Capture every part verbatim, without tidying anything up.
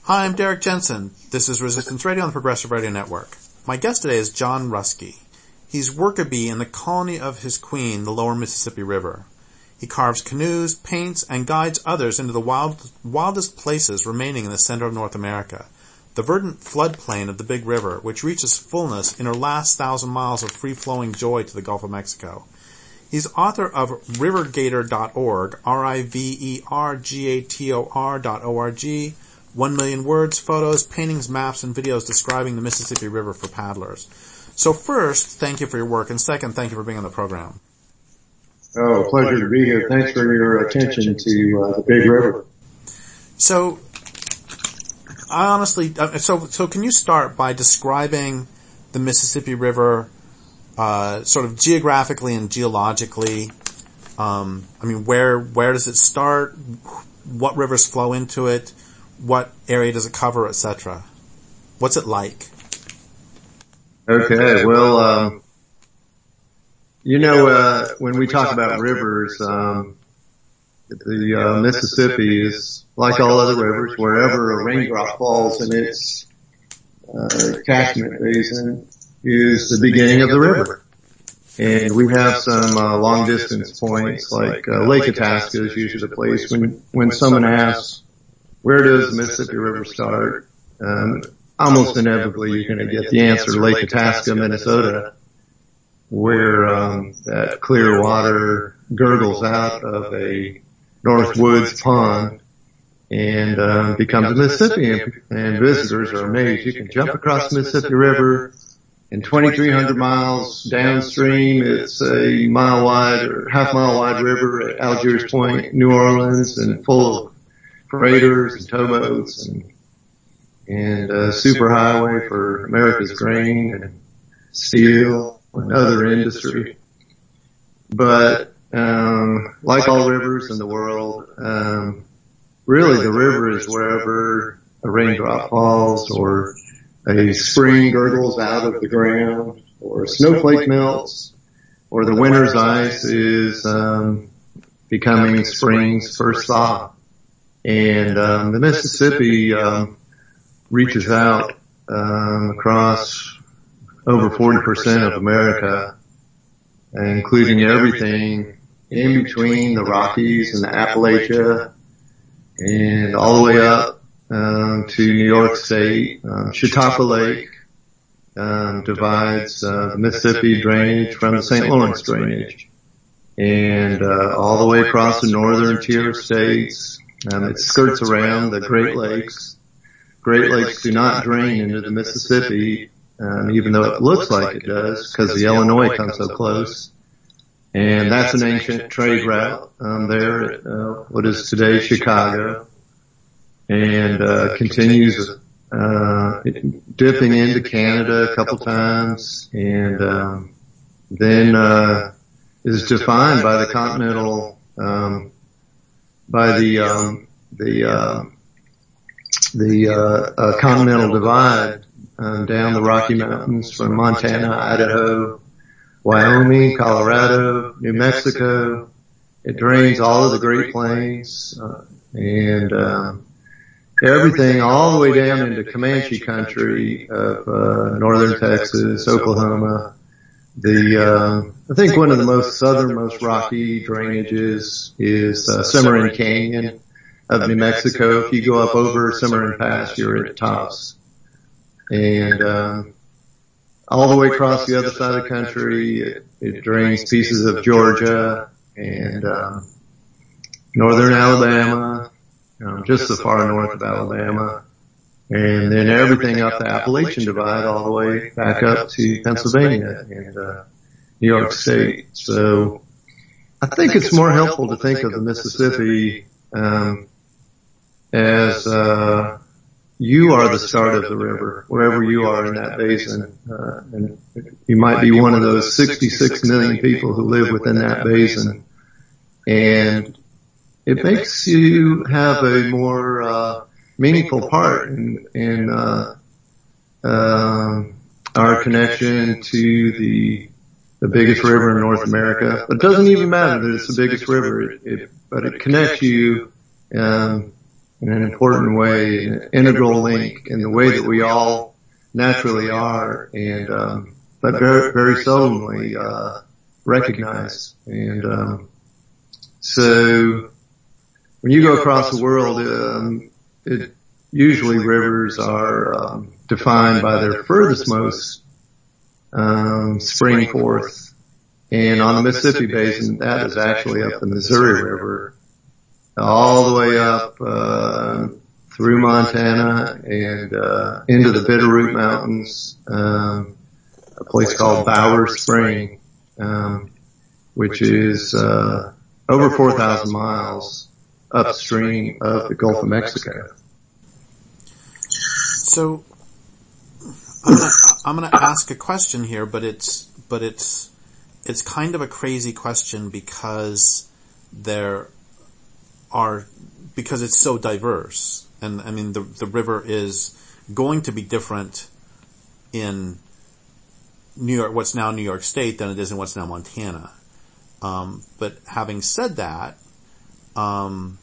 Hi, I'm Derek Jensen. This is Resistance Radio on the Progressive Radio Network. My guest today is John Ruskey. He's worker bee in the colony of his queen, the lower Mississippi River. He carves canoes, paints, and guides others into the wild, wildest places remaining in the center of North America, the verdant floodplain of the Big River, which reaches fullness in her last thousand miles of free-flowing joy to the Gulf of Mexico. He's author of river gator dot org, R I V E R G A T O R dot O R G, One million words, photos, paintings, maps, and videos describing the Mississippi River for paddlers. So first, thank you for your work, and second, thank you for being on the program. Oh, pleasure to be here. Thanks for your attention to uh, the Big River. So, I honestly, uh, so so can you start by describing the Mississippi River, uh, sort of geographically and geologically? Um, I mean, where where does it start? What rivers flow into it? What area does it cover, et cetera? What's it like? Okay, well, um, you know, uh, when we talk about rivers, um, the uh, Mississippi is like all other rivers. Wherever a raindrop falls in its uh, catchment basin is the beginning of the river. And we have some uh, long distance points, like uh, Lake Itasca is usually the place when when someone asks, where does the Mississippi River start? Um, almost inevitably you're going to get the answer, Lake Itasca, Minnesota, where um, that clear water gurgles out of a North Woods pond and um, becomes the Mississippi. And, and visitors are amazed. You can jump across the Mississippi River, and twenty-three hundred miles downstream, it's a mile wide or half mile wide river at Algiers Point, New Orleans, and full of freighters and towboats and and a superhighway for America's grain and steel and other industry. But um like all rivers in the world, um really the river is wherever a raindrop falls, or a spring gurgles out of the ground, or a snowflake melts, or the winter's ice is um becoming spring's first thaw. And um, the Mississippi um, reaches out um, across over forty percent of America, including everything in between the Rockies and the Appalachia, and all the way up um, to New York State. Um, Chautauqua Lake um, divides uh, the Mississippi drainage from the Saint Lawrence drainage, and uh, all the way across the northern tier of states. Um, it skirts around the Great Lakes. Great Lakes do not drain into the Mississippi, um, even though it looks like it does, because the Illinois comes so close. And that's an ancient trade route um, there at uh, what is today Chicago, and uh, continues uh, dipping into Canada a couple times, and um, then uh, is defined by the continental. Um, by the, um, the, uh, the, uh, uh, continental divide, um, down the Rocky Mountains from Montana, Idaho, Wyoming, Colorado, New Mexico. It drains all of the Great Plains, uh, and, um, everything all the way down into Comanche country of, uh, northern Texas, Oklahoma. The, uh, I think one of the most southernmost rocky drainages is, uh, Cimarron Canyon of New Mexico. If you go up over Cimarron Pass, you're at Taos. And, um, all the way across the other side of the country, it, it drains pieces of Georgia and, um, northern Alabama, um, just so far north of Alabama. And then everything up the Appalachian Divide all the way back up to Pennsylvania and uh, New York State. So I think it's more helpful to think of the Mississippi um, as uh, you are the start of the river, wherever you are in that basin. Uh, and you might be one of those sixty-six million people who live within that basin. And it makes you have a more uh meaningful part in, in uh, um, our connection to the the biggest river in North America. But it doesn't even matter that it's the biggest river, it, it, but it connects you um, in an important way, an integral link in the way that we all naturally are, and um, but very, very seldomly uh, recognize. And um, so, when you go across the world, um, it, usually rivers are um, defined by their furthest most um, spring forth, and on the Mississippi Basin, that is actually up the Missouri River, all the way up uh, through Montana and uh, into the Bitterroot Mountains, um, a place called Bower Spring, um, which is uh, over four thousand miles upstream of the Gulf of Mexico. So, I'm gonna, I'm gonna ask a question here, but it's, but it's, it's kind of a crazy question because there are, because it's so diverse. And I mean, the, the river is going to be different in New York, what's now New York State, than it is in what's now Montana. Um, but having said that, um,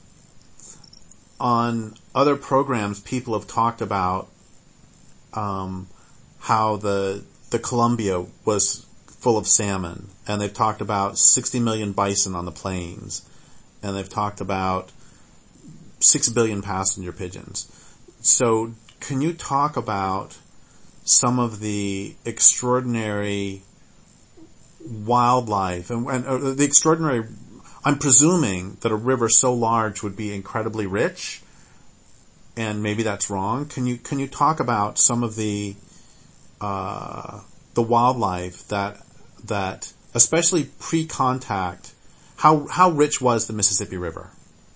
on other programs, people have talked about um, how the the Columbia was full of salmon, and they've talked about sixty million bison on the plains, and they've talked about six billion passenger pigeons. So, can you talk about some of the extraordinary wildlife and, and uh, the extraordinary? I'm presuming that a river so large would be incredibly rich, and maybe that's wrong. Can you can you talk about some of the uh, the wildlife that that especially pre-contact? How how rich was the Mississippi River?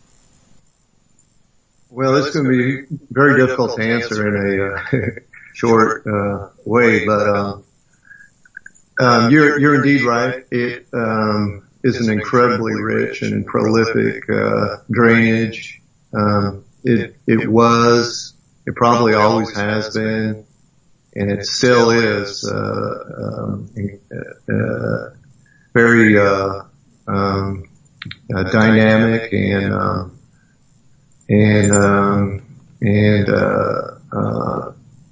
Well, it's going to be very difficult to answer in a uh, short uh, way, but um, um, you're you're indeed right. It um, is an incredibly rich and prolific uh, drainage. Um, it it was, it probably always has been, and it still is uh, um, uh, very uh, um, uh, dynamic and um, and um, and uh, uh,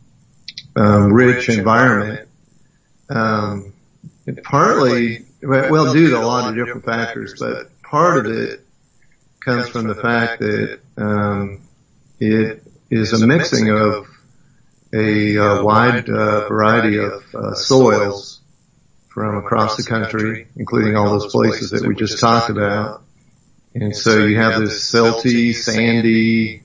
um, rich environment. Um, it partly, well, due to a lot of different factors, but part of it comes from the fact that um, it is a mixing of a uh, wide uh, variety of uh, soils from across the country, including all those places that we just talked about. And so you have this silty, sandy,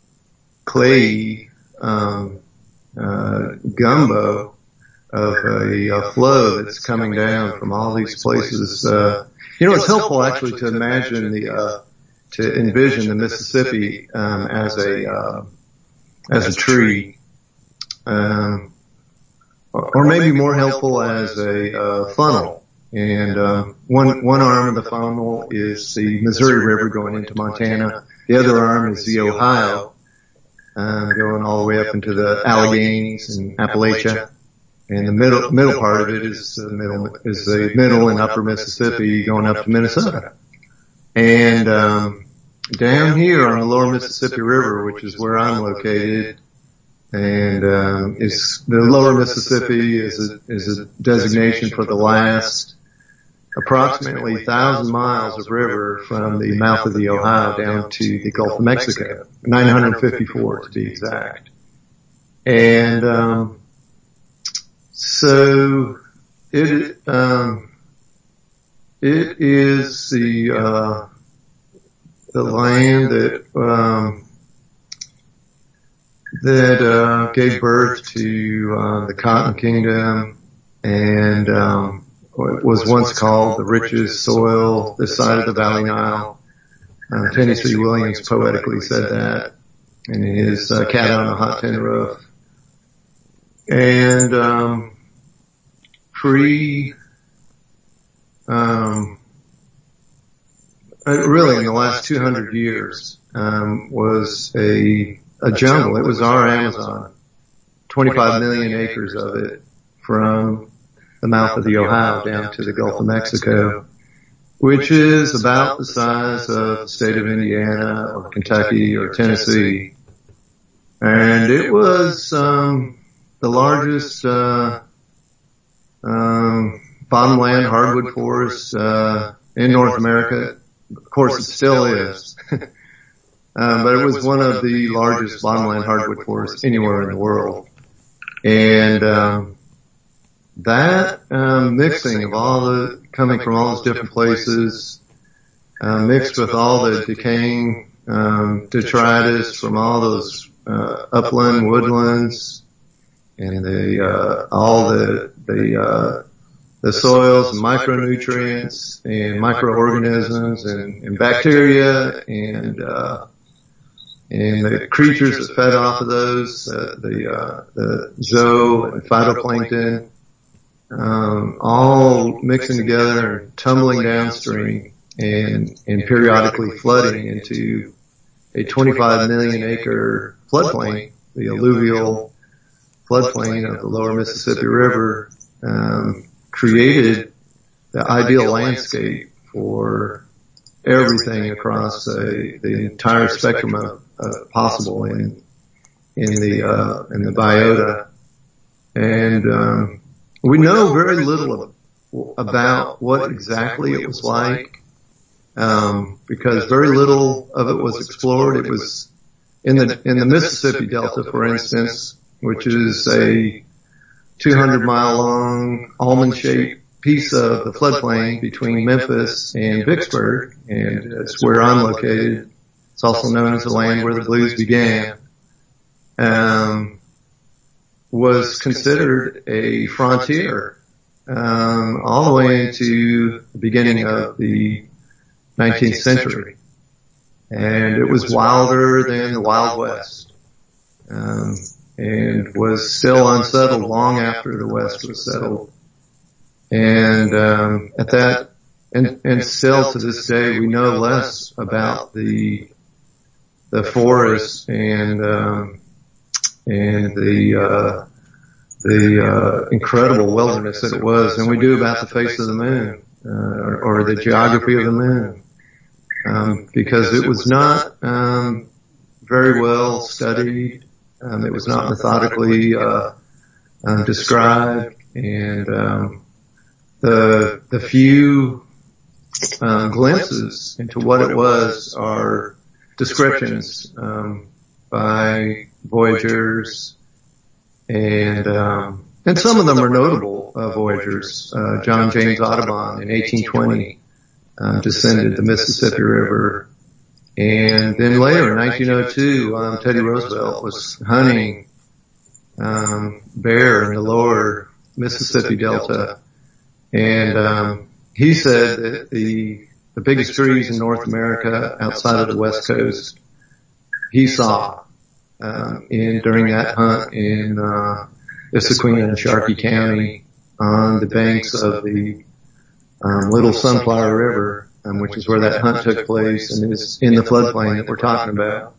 clayey um, uh, gumbo of a, a flow that's coming down from all these places. Uh, you know, it's helpful actually to imagine the uh, to envision the Mississippi um, as a uh, as a tree, um, or maybe more helpful as a uh, funnel. And um, one one arm of the funnel is the Missouri River going into Montana. The other arm is the Ohio, uh, going all the way up into the Alleghenies and Appalachia. And the middle middle part of it is the middle is the middle and upper Mississippi going up to Minnesota. And um, down here on the lower Mississippi River, which is where I'm located, and um, is the lower Mississippi is a, is a designation for the last approximately thousand miles of river from the mouth of the Ohio down to the Gulf of Mexico, nine hundred fifty-four to be exact. And um, so it um, it is the uh, the land that um, that uh, gave birth to uh, the Cotton Kingdom, and um, was once called the richest soil this side of the Valley Nile. Uh, Tennessee Williams poetically said that in his uh, Cat on a Hot Tin Roof. And um, pre, um, really in the last two hundred years, um, was a a jungle. It was our Amazon, twenty-five million acres of it from the mouth of the Ohio down to the Gulf of Mexico. which is about the size of the state of Indiana or Kentucky or Tennessee. And it was um, the largest uh, um, bottomland hardwood forest uh, in North America. Of course, it still is. um, but it was one of the largest bottomland hardwood forests anywhere in the world. And um, that um, mixing of all the, coming from all those different places, uh, mixed with all the decaying um, detritus from all those uh, upland woodlands, and the uh, all the the uh, the soils and micronutrients and microorganisms and, and bacteria and uh, and the creatures that fed off of those, uh, the uh, the zoo and phytoplankton, um, all mixing together and tumbling downstream and and periodically flooding into a twenty-five million acre floodplain, the alluvial floodplain of the lower Mississippi River, um, created the ideal landscape for everything across a, the entire spectrum of uh, possible in in the uh, in the biota. And um, we know very little of, about what exactly it was like, um, because very little of it was explored. It was in the in the Mississippi Delta, for instance, which is a two hundred mile long almond-shaped piece of the floodplain between Memphis and Vicksburg, and it's where I'm located. It's also known as the land where the blues began. Um, was considered a frontier um, all the way into the beginning of the nineteenth century, and it was wilder than the Wild West. Um, and was still unsettled long after the West was settled. And um, at that, and, and still to this day, we know less about the the forest and um, and the uh, the uh, incredible wilderness that it was, than we do about the face of the moon uh, or, or the geography of the moon, um, because it was not um, very well studied. Um, it was not methodically uh, um, described, and um, the the few um, glimpses into what it was are descriptions um, by voyagers, and um, and some of them are notable uh, voyagers. Uh, John James Audubon in eighteen twenty uh, descended the Mississippi River. And then later, in nineteen oh two, um, Teddy Roosevelt was hunting um, bear in the lower Mississippi Delta, and um, he said that the the biggest trees in North America outside of the West Coast he saw um, in during that hunt in uh, Issaquah and Sharkey County on the banks of the um, Little Sunflower River. Um, which is where that hunt took place, and is in the floodplain that we're talking about.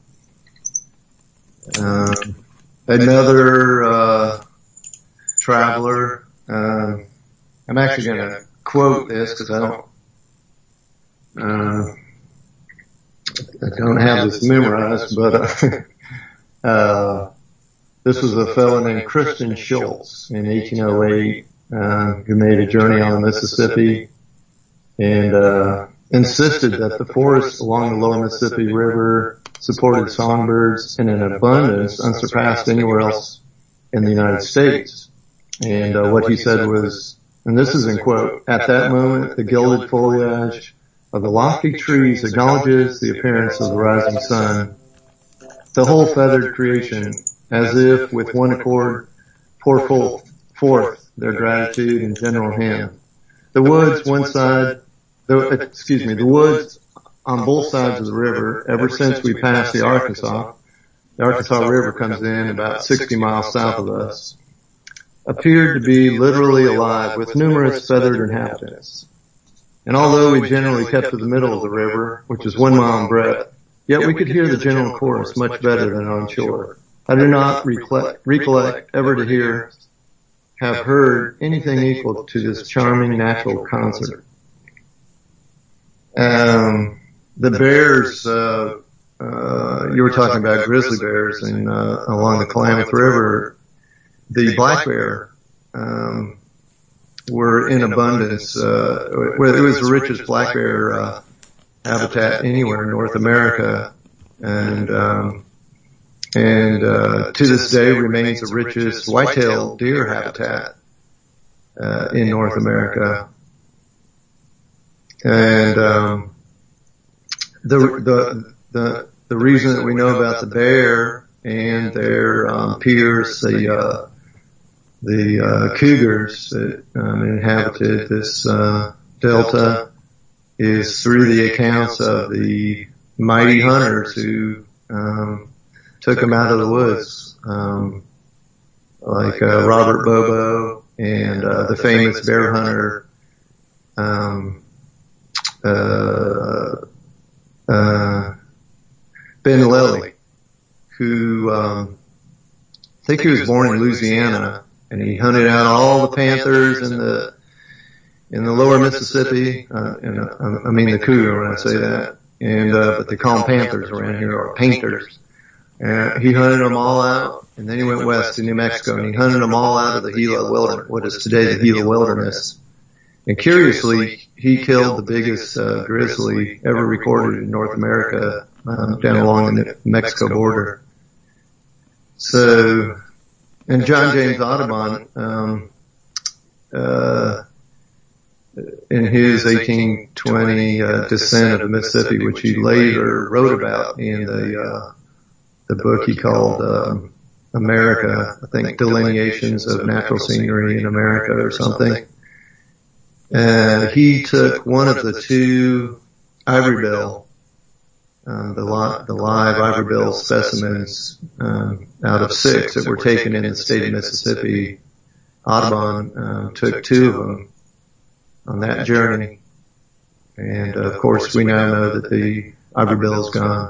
Um, another uh, traveler, um, I'm actually going to quote this because I don't, uh, I don't have this memorized, but uh, uh, this was a fellow named Christian Schultz in eighteen oh eight uh, who made a journey on the Mississippi, and uh insisted that the forests along the lower Mississippi River supported songbirds in an abundance unsurpassed anywhere else in the United States. And uh, what he said was, and this is in quote, "At that moment, the gilded foliage of the lofty trees acknowledges the appearance of the rising sun. The whole feathered creation, as if with one accord, pour forth their gratitude and general hymn. The woods, one side, The, excuse me, the woods on both sides of the river, ever since we passed the Arkansas, the Arkansas River comes in about sixty miles south of us, appeared to be literally alive with numerous feathered inhabitants. And although we generally kept to the middle of the river, which is one mile in breadth, yet we could hear the general chorus much better than on shore. I do not recollect, recollect ever to hear, have heard anything equal to this charming natural concert." Um, the bears, uh, uh, you were talking about grizzly bears and, uh, along the Klamath River, the black bear, um, were in abundance, uh, where it was the richest black bear, uh, habitat anywhere in North America. And, um, and, uh, to this day remains the richest white-tailed deer habitat, uh, in North America. And, um, the, the, the, the reason that we know about the bear and their, um, peers, the, uh, the, uh, cougars that, um, inhabited this, uh, delta is through the accounts of the mighty hunters who, um, took them out of the woods, um, like, uh, Robert Bobo and, uh, the famous bear hunter, um, uh, uh, Ben Lilly, who, um, I think he was born in Louisiana, and he hunted out all the panthers in the, in the lower Mississippi, uh, and, uh, I mean the cougar when I say that, and, uh, but they call them panthers around here, or painters. And he hunted them all out, and then he went west to New Mexico, and he hunted them all out of the Gila Wilderness, what is today the Gila Wilderness. And curiously, he killed the biggest uh, grizzly ever recorded in North America, um, down along the Mexico border. So, and John James Audubon, um, uh, in his eighteen twenty uh, Descent of the Mississippi, which he later wrote about in the uh, the book he called um, America, I think Delineations of Natural Scenery in America or something. Uh, he took one of the two ivory bill, um, the, li- the live ivory bill specimens, um, out of six that were taken in the state of Mississippi. Audubon, um, took two of them on that journey. And, uh, of course, we now know that the ivory bill is gone.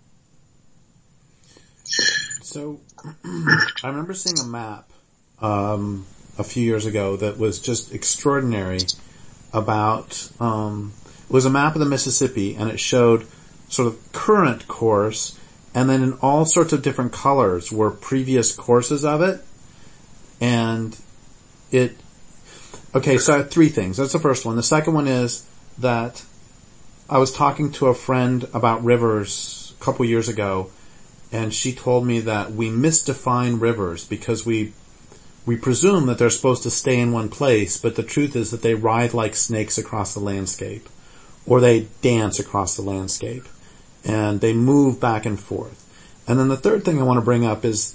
So, I remember seeing a map, um, a few years ago that was just extraordinary about, um, it was a map of the Mississippi, and it showed sort of current course, and then in all sorts of different colors were previous courses of it. And it, okay, so I have three things. That's the first one. The second one is that I was talking to a friend about rivers a couple years ago, and she told me that we misdefine rivers because we We presume that they're supposed to stay in one place, but the truth is that they ride like snakes across the landscape, or they dance across the landscape, and they move back and forth. And then the third thing I want to bring up is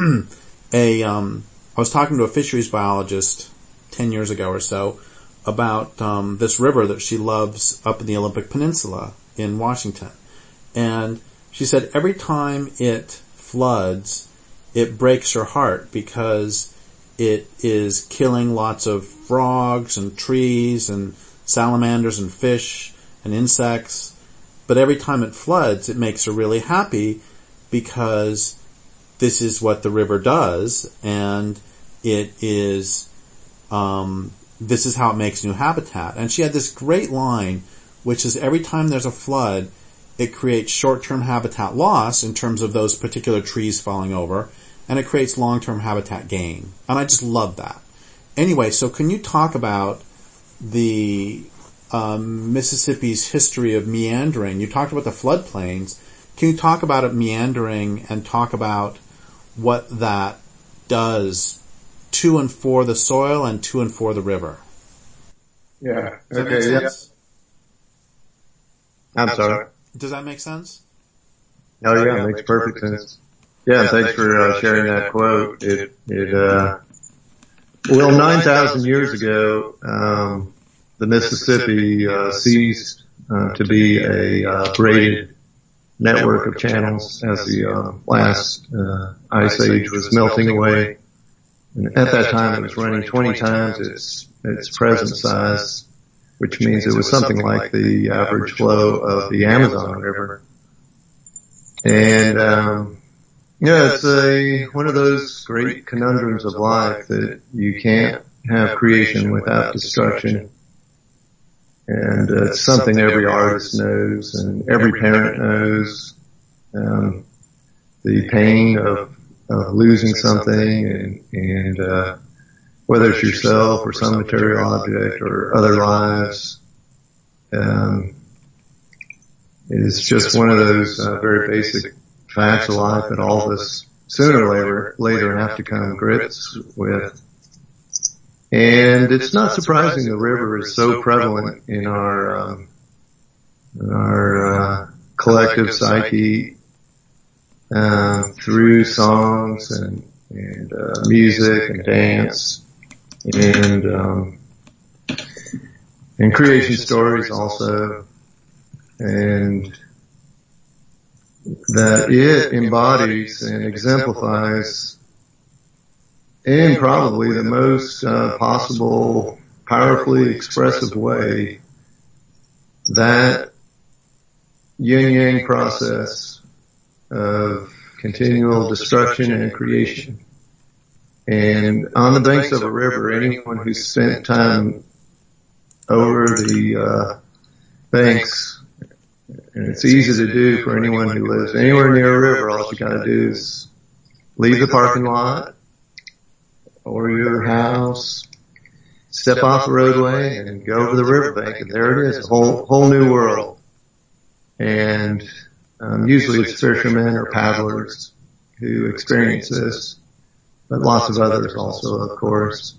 a, um, I was talking to a fisheries biologist ten years ago or so about um, this river that she loves up in the Olympic Peninsula in Washington. And she said every time it floods, it breaks her heart because it is killing lots of frogs and trees and salamanders and fish and insects. But every time it floods, it makes her really happy because this is what the river does, and it is, um, this is how it makes new habitat. And she had this great line, which is every time there's a flood, it creates short-term habitat loss in terms of those particular trees falling over, and it creates long-term habitat gain. And I just love that. Anyway, so can you talk about the um, Mississippi's history of meandering? You talked about the floodplains. Can you talk about it meandering and talk about what that does to and for the soil and to and for the river? Yeah. Does that okay. make sense? Yeah. I'm sorry. Does that make sense? Oh yeah, it makes perfect sense. Yeah, thanks for uh, sharing that quote. It, it, uh, well, nine thousand years ago, um, the Mississippi, uh, ceased, uh, to be a, uh, braided network of channels as the, uh, last, uh, ice age was melting away. And at that time, it was running twenty times its, its present size, which means it was something like the average flow of the Amazon River. And, um, yeah, it's a, one of those great conundrums of life that you can't have creation without destruction. And uh, it's something every artist knows and every parent knows. Um, the pain of, of losing something, and, and uh, whether it's yourself or some material object or other lives, um, is just one of those uh, very basic facts of life that all of us sooner or later, later have to come to grips with. And it's not surprising the river is so prevalent in our, um, in our, uh, collective psyche, uh, through songs and, and, uh, music and dance and, um, and creation stories also. And that it embodies and exemplifies in probably the most uh, possible, powerfully expressive way that yin-yang process of continual destruction and creation. And on the banks of a river, anyone who's spent time over the uh, banks, and it's easy to do for anyone who lives anywhere near a river, all you gotta do is leave the parking lot or your house, step off the roadway and go over the riverbank, and there it is, a whole, whole new world. And um, usually it's fishermen or paddlers who experience this, but lots of others also, of course.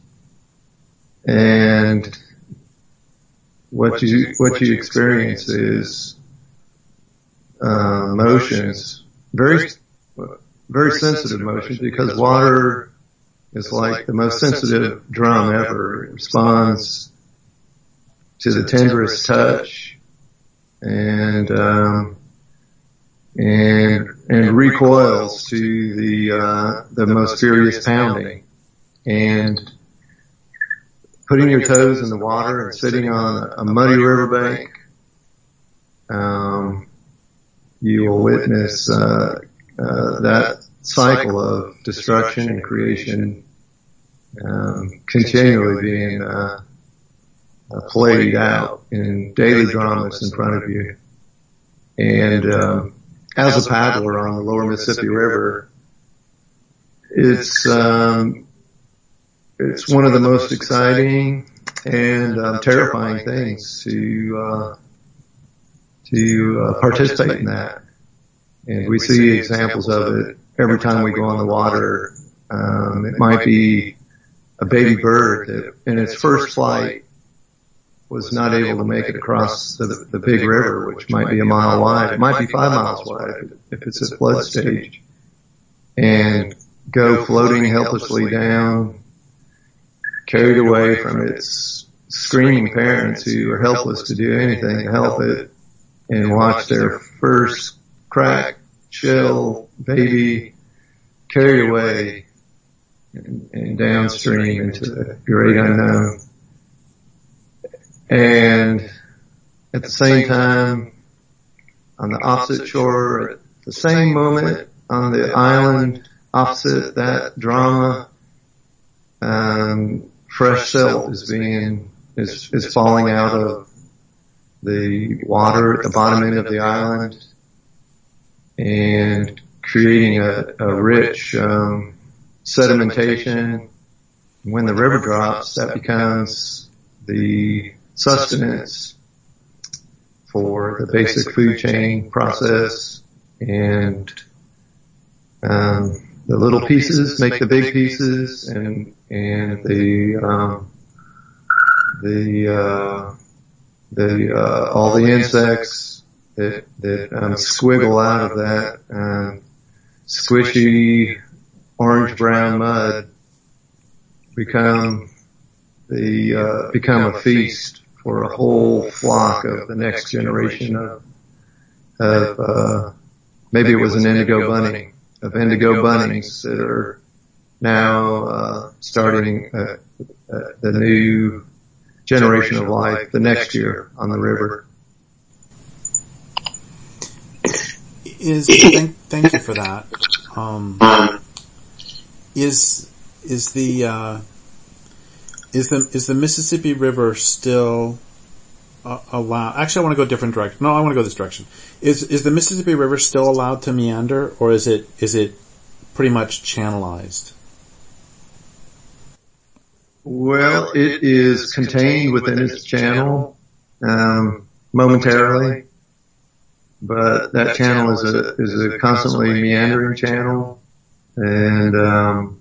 And what you, what you experience is uh, motions, very, very sensitive motions, because water is like the most sensitive drum ever. It responds to the tenderest touch and, um, and, and recoils to the, uh, the most furious pounding. And putting your toes in the water and sitting on a muddy riverbank, um, you will witness, uh, uh, that cycle of destruction and creation, um, continually being, uh, uh, played out in daily dramas in front of you. And, um, as a paddler on the lower Mississippi River, it's, um, it's one of the most exciting and um, terrifying things to, uh, to uh, participate in that. And we see examples of it every time we go on the water. Um, it might be a baby bird that in its first flight was not able to make it across the, the big river, which might be a mile wide. It might be five miles wide if it's at flood stage, and go floating helplessly down, carried away from its screaming parents who are helpless to do anything to help it, and watch their first crack shell baby carried away and, and downstream into the great unknown. And at the same time, on the opposite shore, at the same moment, on the island opposite that drama, um, fresh silt is being, is, is falling out of the water at the bottom end of the island and creating a, a rich, um, sedimentation. When the river drops, that becomes the sustenance for the basic food chain process, and um, the little pieces make the big pieces, and and the um, the uh, the uh, all the insects that that um, squiggle out of that um, squishy orange brown mud become the uh, become a feast for a whole flock of the next generation of, of, uh, maybe it was an indigo bunny, of indigo bunnies that are now, uh, starting, uh, uh, the new generation of life the next year on the river. Is, thank, thank you for that. Um, is, is the, uh, Is the is the Mississippi River still uh, allowed? Actually, I want to go a different direction. No, I want to go this direction. Is is the Mississippi River still allowed to meander, or is it is it pretty much channelized? Well, it is contained within its channel um, momentarily, but that channel is a is a constantly meandering channel. And um,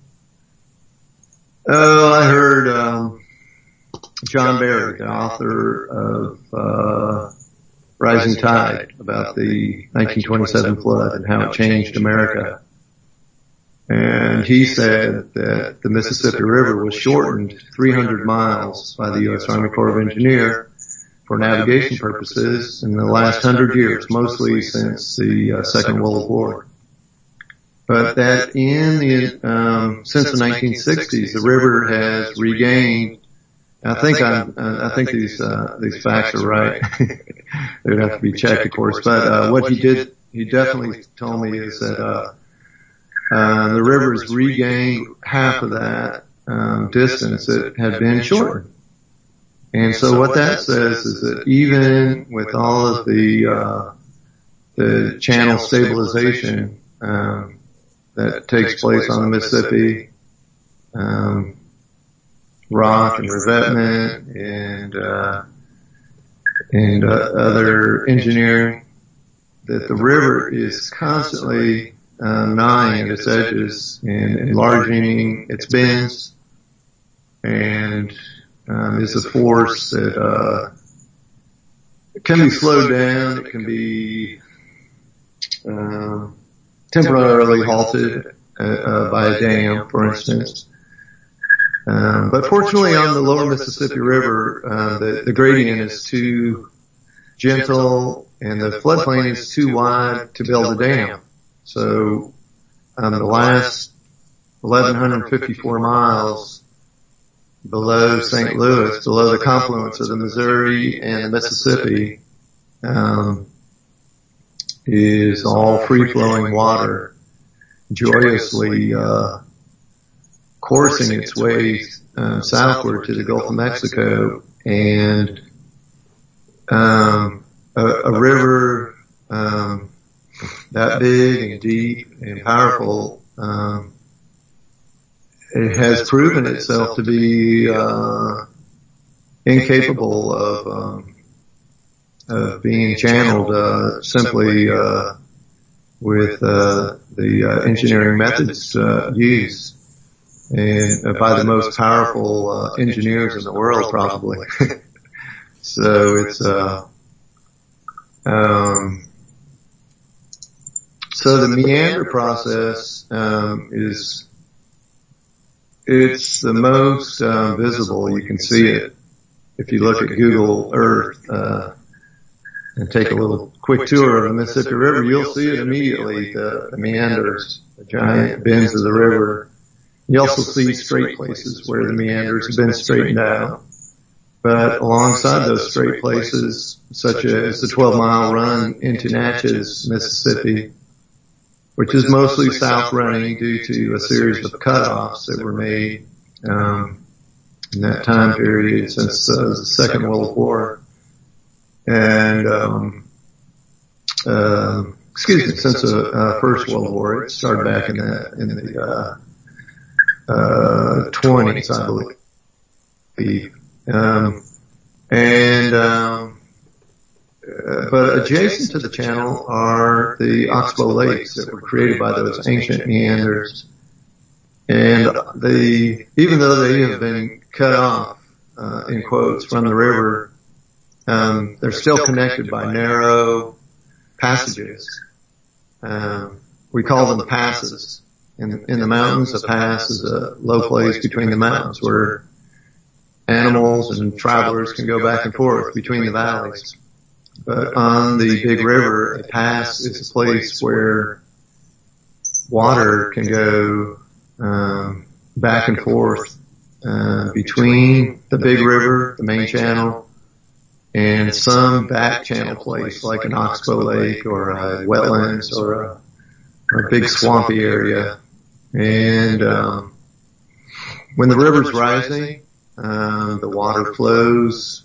oh, I heard um, John Barry, the author of uh, Rising Tide, about the nineteen twenty-seven flood and how it changed America. And he said that the Mississippi River was shortened three hundred miles by the U S Army Corps of Engineers for navigation purposes in the last hundred years, mostly since the uh, Second World War. But that in the um, since the nineteen sixties, the river has regained. I think I'm, I think these uh, these facts are right. They'd have to be checked, of course. But uh, what he did, he definitely told me is that. Uh, Uh, the river has regained half of that um, distance that had been shortened. And so what that says is that even with all of the uh, the channel stabilization um, that takes place on the Mississippi, um, rock and revetment and uh, and uh, other engineering, that the river is constantly Uh, gnawing at its edges and enlarging its bends, and um, is a force that uh, it can be slowed down. It can be uh, temporarily halted uh, uh, by a dam, for instance. Um, but fortunately, on the lower Mississippi River, uh, the, the gradient is too gentle, and the floodplain is too wide to build a dam. So, um, the last eleven fifty-four miles below Saint Louis, below the confluence of the Missouri and the Mississippi, um, is all free-flowing water, joyously uh, coursing its way uh, southward to the Gulf of Mexico, and um, a, a river. Um, that big and deep and powerful, um, it has proven itself to be uh, incapable of um, of being channeled uh, simply uh, with uh, the uh, engineering methods uh, used, and uh, by the most powerful uh, engineers in the world, probably. So it's uh, um, So the meander process um, is it's the most uh, visible. You can see it if you look at Google Earth uh, and take a little quick tour of the Mississippi River. You'll see it immediately. The, the meanders, the giant bends of the river. You also see straight places where the meanders have been straightened out. But alongside those straight places, such as the twelve mile run into Natchez, Mississippi, which is mostly south running due to a series of cutoffs that were made um, in that time period since uh, the Second World War, and um, uh, excuse me, since the uh, First World War. It started back in the in the uh, uh, twenties, I believe, um, and. Um, Uh, but adjacent to the channel are the Oxbow Lakes that were created by those ancient meanders. And the, even though they have been cut off, uh, in quotes, from the river, um, they're still connected by narrow passages. Um, we call them passes. In, in the mountains, a pass is a low place between the mountains where animals and travelers can go back and forth between the valleys. But on the big river, a pass is a place where water can go um, back and forth uh, between the big river, the main channel, and some back channel place like an Oxbow Lake or a wetlands or a, or a big swampy area. And um, when the river's rising, uh, the water flows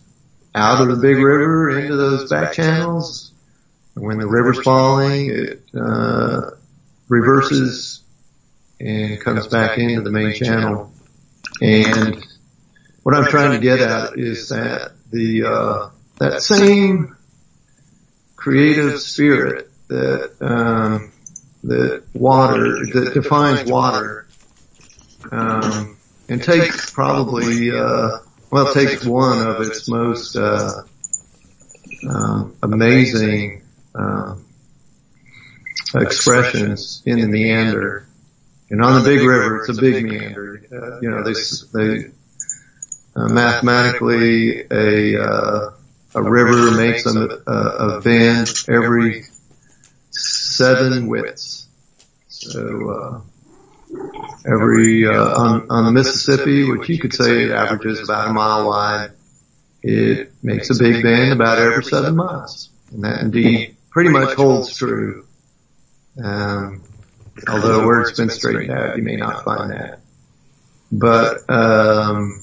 out of the big river into those back channels. And when the river's falling, it, uh, reverses and comes back into the main channel. And what I'm trying to get at is that the, uh, that same creative spirit that, um, that water, that defines water, um, and takes probably, uh, well, it takes one of its most, uh, um, amazing, um, expressions in the meander. And on the big river, it's a big meander. Uh, you know, they, they, uh, mathematically, a, uh, a river makes a, a, a bend every seven widths. So, uh, every, uh, on, on the Mississippi, which you could say it averages about a mile wide, it makes a big bend about every seven miles. And that indeed pretty much holds true. Um, although where it's been straightened out, you may not find that. But, um,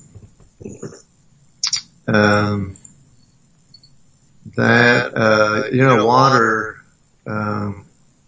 um, that, uh, you know, water, um,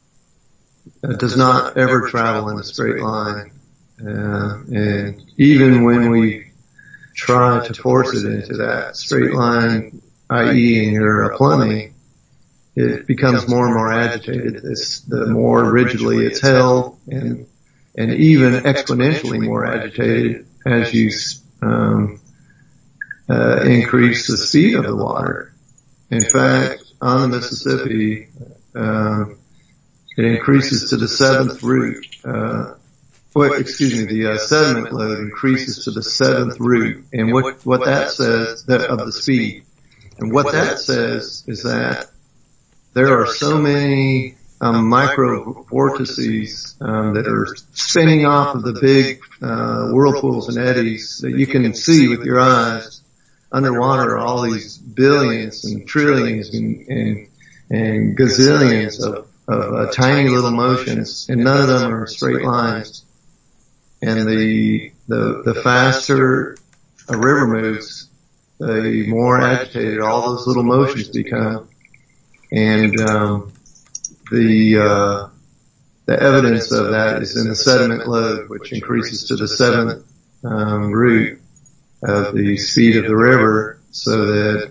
does not ever travel in a straight line. Uh, and even when we try to force it into that straight line, that is in your plumbing, it becomes more and more agitated. It's, the more rigidly it's held, and and even exponentially more agitated as you um, uh, increase the speed of the water. In fact, on the Mississippi, um, it increases to the seventh root. Uh, well, excuse me, the uh, sediment load increases to the seventh root, and what what that says that, of the speed, and what that says is that there are so many um, micro vortices um, that are spinning off of the big uh, whirlpools and eddies that you can see with your eyes. Underwater are all these billions and trillions and, and, and gazillions of, of uh, tiny little motions, and none of them are in straight lines. And the the the faster a river moves, the more agitated all those little motions become. And um, the uh, the evidence of that is in the sediment load, which increases to the seventh um, root of the speed of the river, so that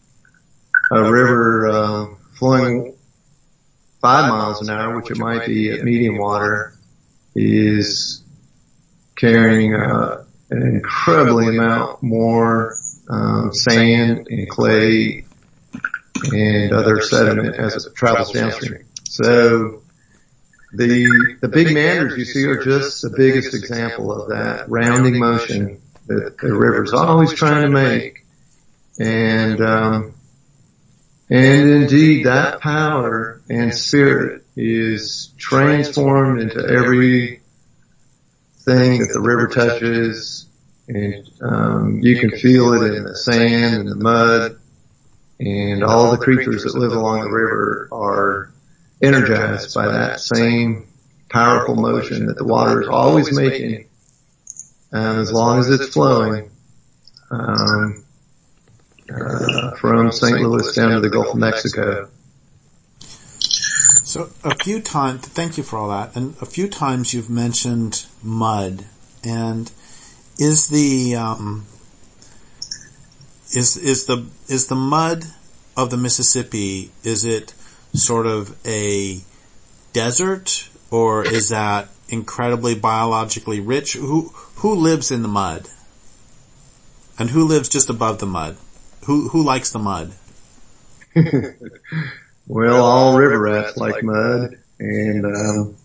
a river um, flowing five miles an hour, which it might be at medium water, is carrying uh, an incredibly amount more um, sand and clay and other sediment as it travels downstream. So the the big meanders you see are just the biggest example of that rounding motion that the river's always trying to make. And um and indeed that power and spirit is transformed into every thing that the river touches, and um you can feel it in the sand and the mud. And all the creatures that live along the river are energized by that same powerful motion that the water is always making. And as long as it's flowing, um, uh, from Saint Louis down to the Gulf of Mexico. So a few times, thank you for all that. And a few times you've mentioned mud. And is the, um, Is, is the, is the mud of the Mississippi, is it sort of a desert, or is that incredibly biologically rich? Who, who lives in the mud? And who lives just above the mud? Who, who likes the mud? Well, all river rats like mud, and, um,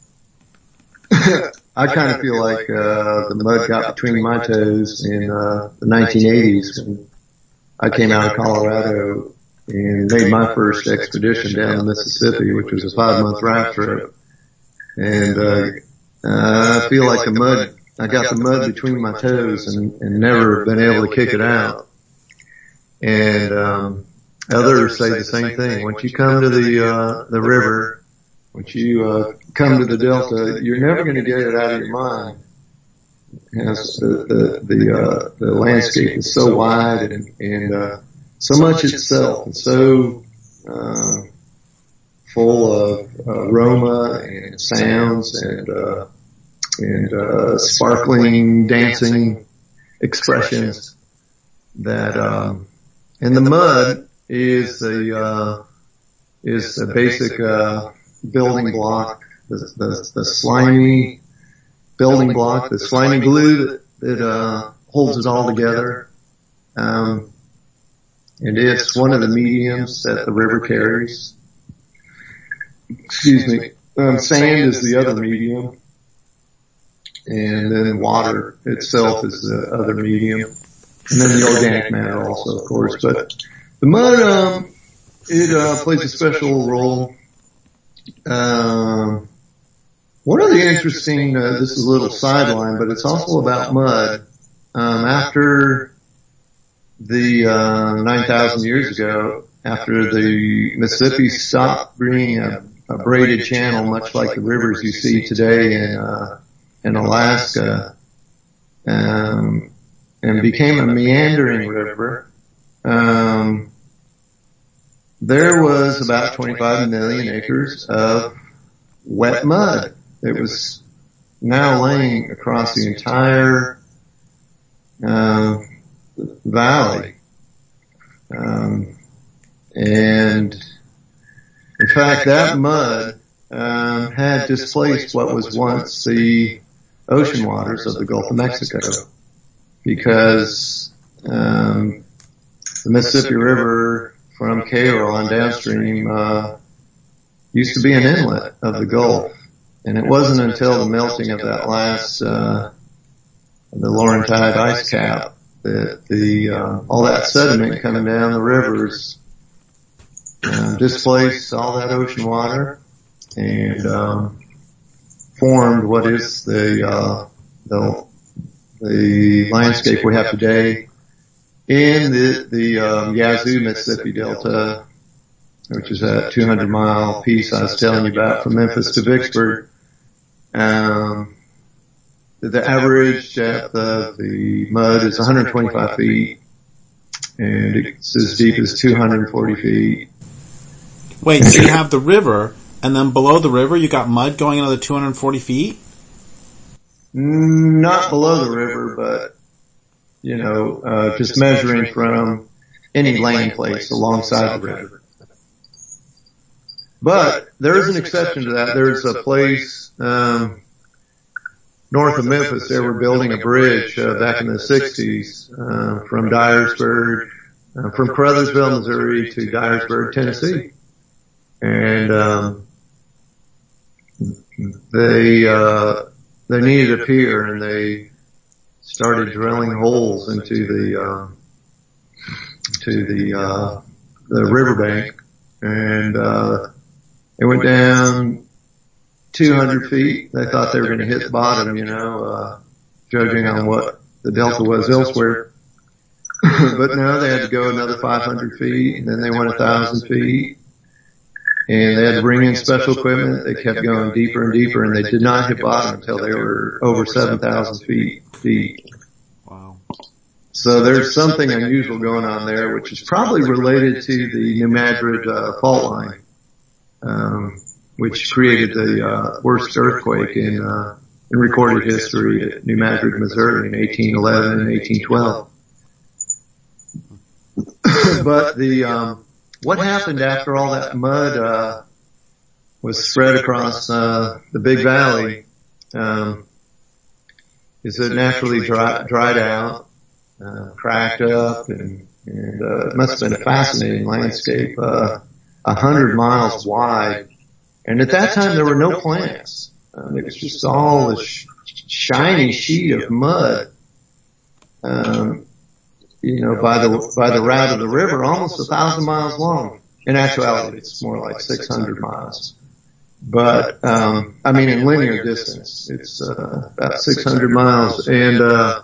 I kind of feel like, uh, the mud got between my toes in, uh, the nineteen eighties when I came out of Colorado and made my first expedition down the Mississippi, which was a five month raft trip. And, uh, uh, I feel like the mud, I got the mud between my toes and, and never been able to kick it out. And, um, others say the same thing. Once you come to the, uh, the river, once you, uh, come to the Delta, you're never going to get it out of your mind. As the the the, uh, the landscape is so wide, and and uh, so much itself, and so uh, full of aroma and sounds and uh, and uh, sparkling, dancing expressions that um, and the mud is the uh, is the basic uh, building block, the, the, the slimy building block, the slimy glue that, that uh, holds it all together. Um, and it's one of the mediums that the river carries. Excuse me. Um, sand is the other medium, and then water itself is the other medium, and then the organic matter also, of course. But the mud, um, it uh, plays a special role. Um, one of the interesting, uh, this is a little sideline, but it's also about mud. Um, after the uh, nine thousand years ago, after the Mississippi stopped being a, a braided channel, much like the rivers you see today in uh, in Alaska, um, and became a meandering river, um, there was about twenty-five million acres of wet mud. It was now laying across the entire uh, valley. Um, and in fact, that mud um, had displaced what was once the ocean waters of the Gulf of Mexico, because um, the Mississippi River from Cairo on downstream uh, used to be an inlet of the Gulf. And it wasn't until the melting of that last, uh, the Laurentide ice cap that the, uh, all that sediment coming down the rivers, uh, displaced all that ocean water and, um, formed what is the, uh, the, the landscape we have today in the, the, um, Yazoo, Mississippi Delta, which is that two hundred mile piece I was telling you about from Memphis to Vicksburg. Um, the average depth of the mud is one hundred twenty-five feet, and it's as deep as two hundred forty feet. Wait, so you have the river, and then below the river you got mud going another two hundred forty feet? Not below the river, but, you know, uh, just measuring from any land place alongside the river. But there is an exception to that. There's a place um, north of Memphis. They were building a bridge uh, back in the sixties uh, from Dyersburg, uh, from Caruthersville, Missouri to Dyersburg, Tennessee. And um, they uh, they needed a pier, and they started drilling holes into the uh, to the uh, the riverbank, and uh, they went down two hundred feet. They thought they were going to hit the bottom, you know, uh, judging on what the delta was elsewhere. But no, they had to go another five hundred feet, and then they went one thousand feet. And they had to bring in special equipment. They kept going deeper and deeper, and they did not hit bottom until they were over seven thousand feet deep. Wow. So there's something unusual going on there, which is probably related to the New Madrid uh, fault line. Um, which created the uh, worst earthquake in uh, in recorded history at New Madrid, Missouri in eighteen eleven and eighteen twelve. But the um, what happened after all that mud uh, was spread across uh, the Big Valley um, is it naturally dry, dried out, uh, cracked up, and, and uh, it must have been a fascinating landscape. Uh, a hundred miles wide, and at that time there were no plants. Um, it was just all this sh- shiny sheet of mud. Um, you know, by the by the route of the river, almost a thousand miles long. In actuality, it's more like six hundred miles. But um, I mean, in linear distance, it's uh, about six hundred miles, and uh,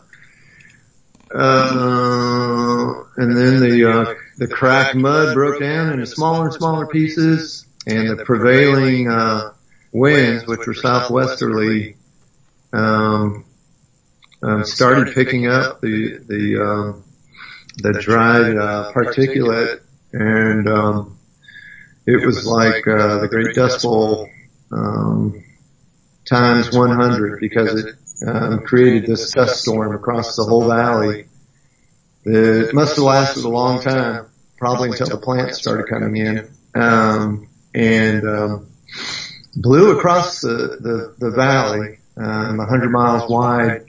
uh, and then the uh, the cracked mud broke down into smaller and smaller pieces, and the prevailing uh, winds, which were southwesterly, um, um, started picking up the the um, the dried uh, particulate, and um, it was like uh, the Great Dust Bowl um, times one hundred, because it um, created this dust storm across the whole valley. It must have lasted a long time, probably until the plants started coming in, um, and um, blew across the, the, the valley, um, one hundred miles wide,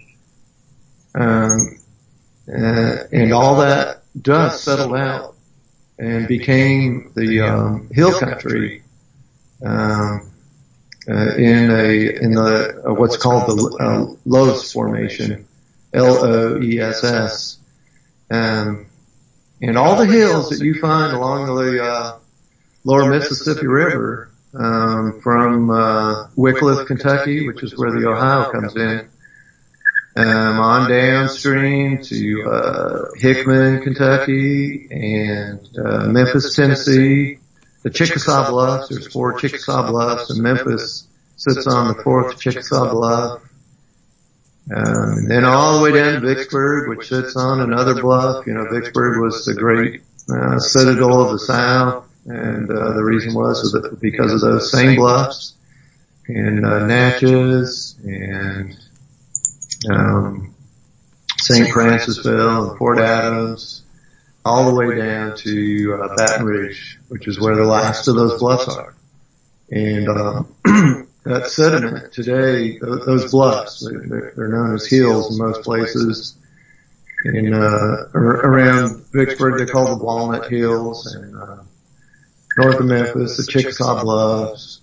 um, uh, and all that dust settled out and became the um, hill country um, uh, in a in the uh, what's called the uh, Loess Formation, L O E S S. Um, and all the hills that you find along the uh, lower Mississippi River, um, from uh, Wickliffe, Kentucky, which is where the Ohio comes in, um, on downstream to uh, Hickman, Kentucky, and uh, Memphis, Tennessee. The Chickasaw Bluffs, there's four Chickasaw Bluffs, and Memphis sits on the fourth Chickasaw Bluff. Um, and then all the way down to Vicksburg, which sits on another bluff. You know, Vicksburg was the great uh, citadel of the South, and uh, the reason was that because of those same bluffs, and uh, Natchez, and um, Saint Francisville, and Fort Adams, all the way down to uh, Baton Rouge, which is where the last of those bluffs are. And uh, that sediment today, those bluffs, they're known as hills in most places. In uh, around Vicksburg, they're called the Walnut Hills, and uh, north of Memphis, the Chickasaw Bluffs.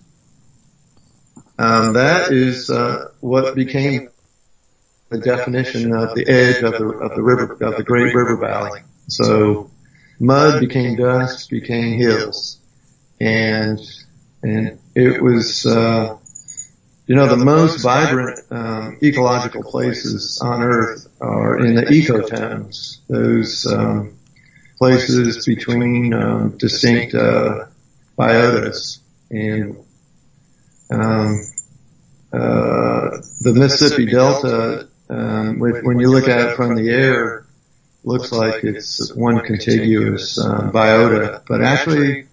Um, that is uh, what became the definition of the edge of the of the river of the Great River Valley. So mud became dust, became hills, and and it was. Uh, You know, the most vibrant um, ecological places on Earth are in the ecotones, those um, places between um, distinct uh, biotas. And um, uh, the Mississippi Delta, um, with, when you look at it from the air, looks like it's one contiguous uh, biota, but actually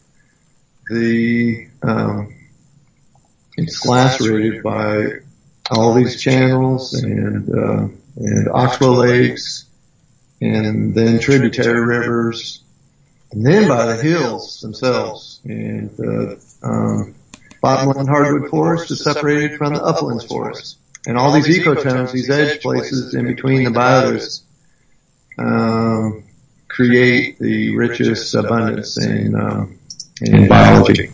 the um, it's lacerated by all these channels and uh, and oxbow lakes, and then tributary rivers, and then by the hills themselves. And the um, bottomland hardwood forest is separated from the uplands forest. And all these ecotones, these edge places in between the biotas, um, create the richest abundance in um, in biology.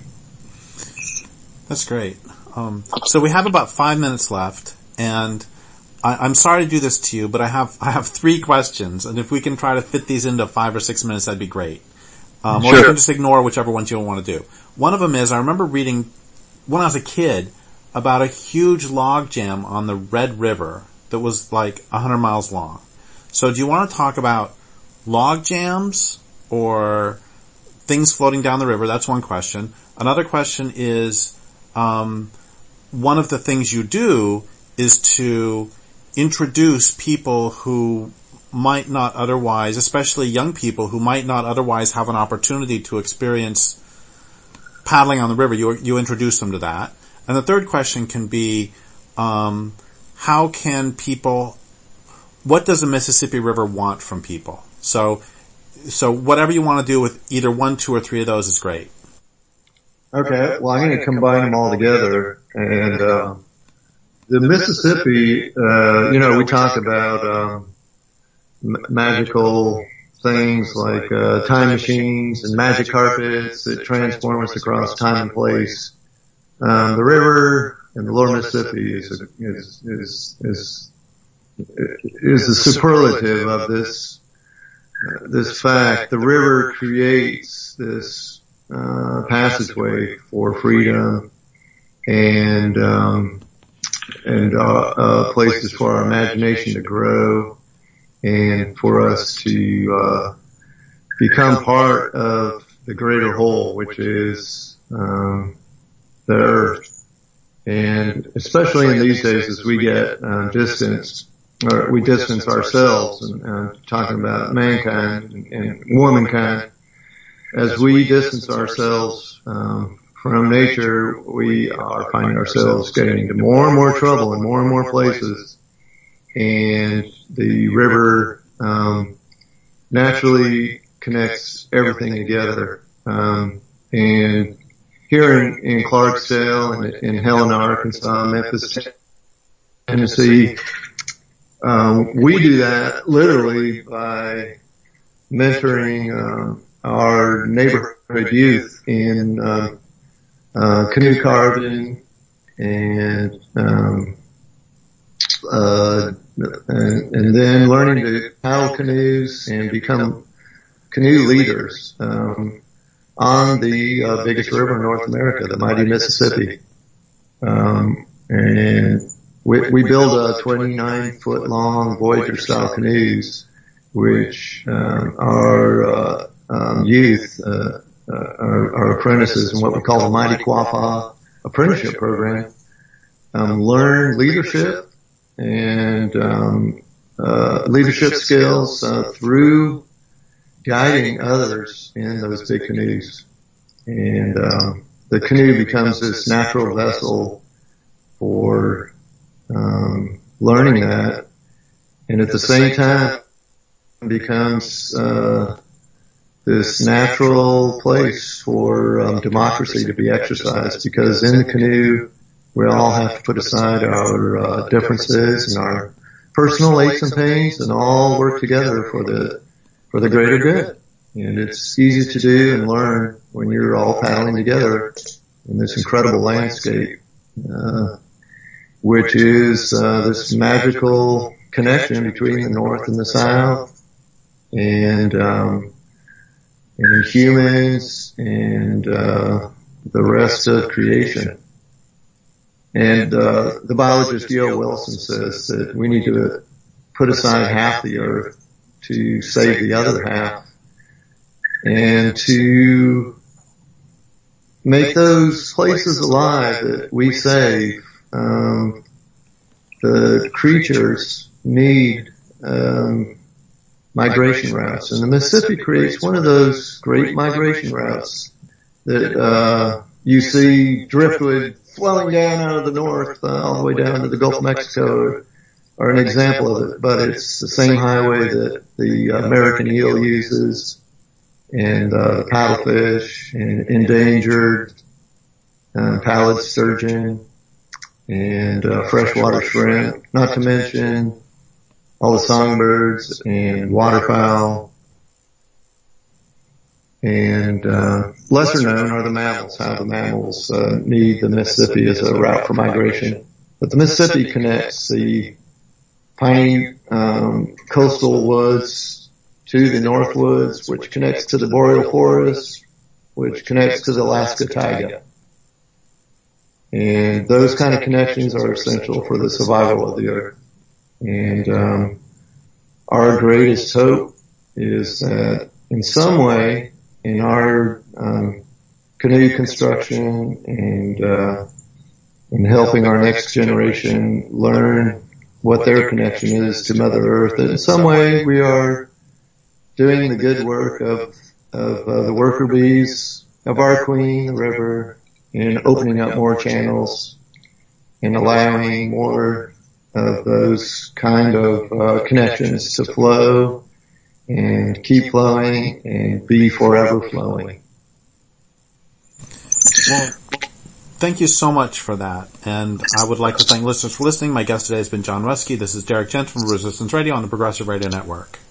That's great. Um, so we have about five minutes left, and I, I'm sorry to do this to you, but I have I have three questions, and if we can try to fit these into five or six minutes, that'd be great. Um, sure. Or you can just ignore whichever ones you want to do. One of them is, I remember reading when I was a kid about a huge log jam on the Red River that was like one hundred miles long. So do you want to talk about log jams or things floating down the river? That's one question. Another question is, um, one of the things you do is to introduce people who might not otherwise, especially young people who might not otherwise have an opportunity to experience paddling on the river. You, you introduce them to that. And the third question can be, um, how can people, what does the Mississippi River want from people? So, so whatever you want to do with either one, two, or three of those is great. Okay, well, I'm going to combine them all together. And uh, the Mississippi, uh, you know, we talk about um, m- magical things like uh, time machines and magic carpets that transform us across time and place. Um, the river and the lower Mississippi is a, is is is is the superlative of this uh, this fact. The river creates this uh, passageway for freedom and um, and uh, uh, places for our imagination to grow and for us to uh, become part of the greater whole, which is um, the earth. And especially in these days as we get um, distanced or we distance ourselves, and uh, talking about mankind and, and womankind. As we distance ourselves um, from nature, we are finding ourselves getting into more and more trouble in more and more places. And the river um, naturally connects everything together. Um, and here in, in Clarksdale and in Helena, Arkansas, Memphis, Tennessee, um, we do that literally by mentoring um, our neighborhood youth in uh, uh, canoe carving and um, uh, and, and then learning to paddle canoes and become canoe leaders um, on the uh, biggest river in North America, the mighty Mississippi. Um, and we, we build a twenty-nine foot long Voyager style canoes, which um, our uh, um, youth, uh, uh, our, our apprentices in what we call the Mighty Quapaw apprenticeship program, um, learn leadership and um, uh, leadership skills uh, through guiding others in those big canoes. And um, the canoe becomes this natural vessel for um, learning that, and at the same time becomes uh, this natural place for um, democracy to be exercised, because in the canoe we all have to put aside our uh, differences and our personal aches and pains and all work together for the for the greater good. And it's easy to do and learn when you're all paddling together in this incredible landscape, uh, which is uh, this magical connection between the North and the South, and um, and humans and uh, the rest of creation. And uh, the biologist D L Wilson says that we need to put aside half the earth to save the other half, and to make those places alive that we save. Um, the creatures need um, migration routes, and the Mississippi creates one of those great migration routes that uh, you see driftwood flowing down out of the north uh, all the way down to the Gulf of Mexico are an example of it. But it's the same highway that the American eel uses, and uh, the paddlefish, and endangered uh, pallid sturgeon, and uh, freshwater shrimp, not to mention all the songbirds and waterfowl. And uh, lesser known are the mammals, how the mammals uh, need the Mississippi as a route for migration. But the Mississippi connects the piney um, coastal woods to the north woods, which connects to the boreal forest, which connects to the Alaska taiga. And those kind of connections are essential for the survival of the earth. And um, our greatest hope is that in some way, in our um, canoe construction and uh, in helping our next generation learn what their connection is to Mother Earth, that in some way we are doing the good work of of uh, the worker bees of our queen, the river, and opening up more channels and allowing more of those kind of uh, connections to flow and keep flowing and be forever flowing. Well, thank you so much for that. And I would like to thank listeners for listening. My guest today has been John Ruskey. This is Derek Gent from Resistance Radio on the Progressive Radio Network.